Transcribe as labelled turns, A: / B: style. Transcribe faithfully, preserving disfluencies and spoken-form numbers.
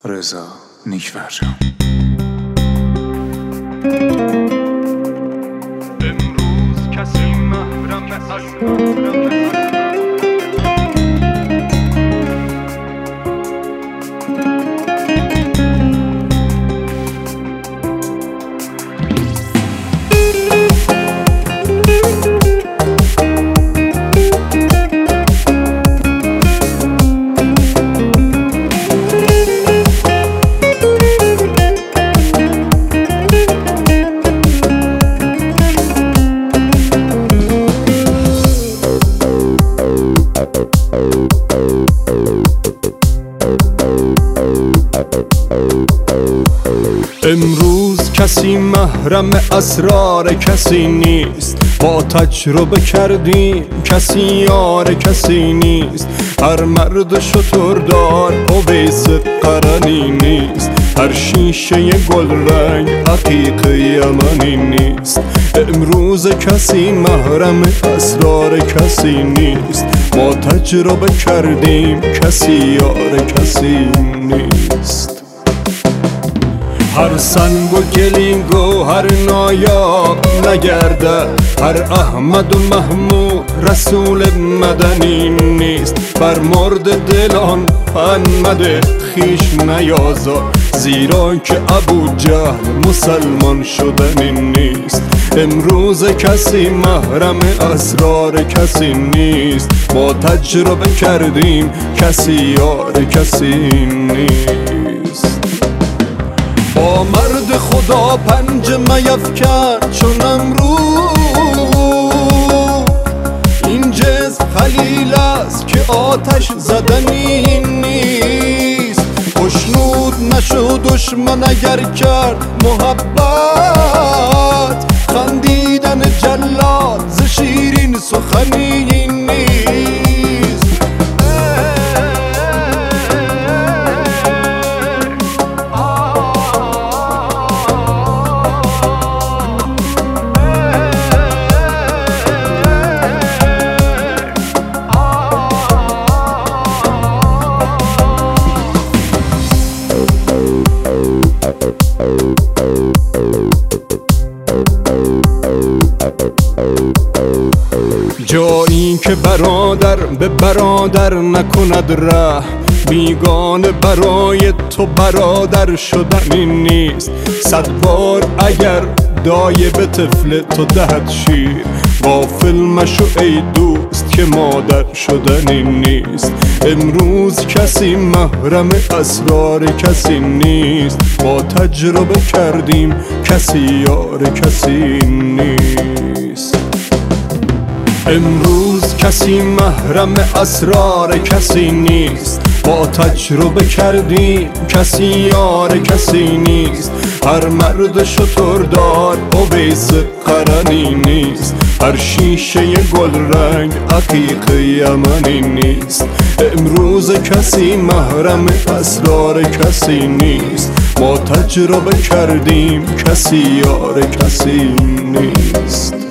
A: رضا نیک‌فرجام.
B: امروز کسی محرم از امروز کسی محرم اسرار کسی نیست، با تجربه کردیم کسی یار کسی نیست. هر مرد شتردار اویس قرنی نیست، هر شیشه گل رنگ عقیق یمنی نیست. امروز کسی محرم اسرار کسی نیست، ما تجربه کردیم کسی یار کسی نیست. هر سنگ و گلینگ و هر نایاب نگرده، هر احمد و محمود رسول مدنی نیست. بر مرد دلان پنمد خیش نیازار، زیرا که ابو جهل مسلمان شدنی نیست. امروز کسی محرم اسرار کسی نیست، ما تجربه کردیم کسی یار کسی نیست. با مرد خدا پنجه میفکن چون امروز، این جز خلیل است که آتش زدنی نیست. خشنود نشو دشمن اگر کرد محبت، خندیدن جلاد ز شیرین سخنی نیست. جایی که برادر به برادر نکند ره، بیگانه برای تو برادر شدنی نیست. صد بار اگر دایه به طفل تو دهد شیر، غافل مشو ای دوست که مادر شدنی نیست. امروز کسی محرم اسرار کسی نیست، ما تجربه کردیم کسی یار کسی نیست. امروز کسی محرم اسرار کسی نیست، با تجربه کردیم کسی یار کسی نیست. هر مرد شتردار اویس قرنی نیست، هر شیشه گل رنگ عقیق یمنی نیست. امروز کسی محرم اسرار کسی نیست، ما تجربه کردیم کسی یار کسی نیست.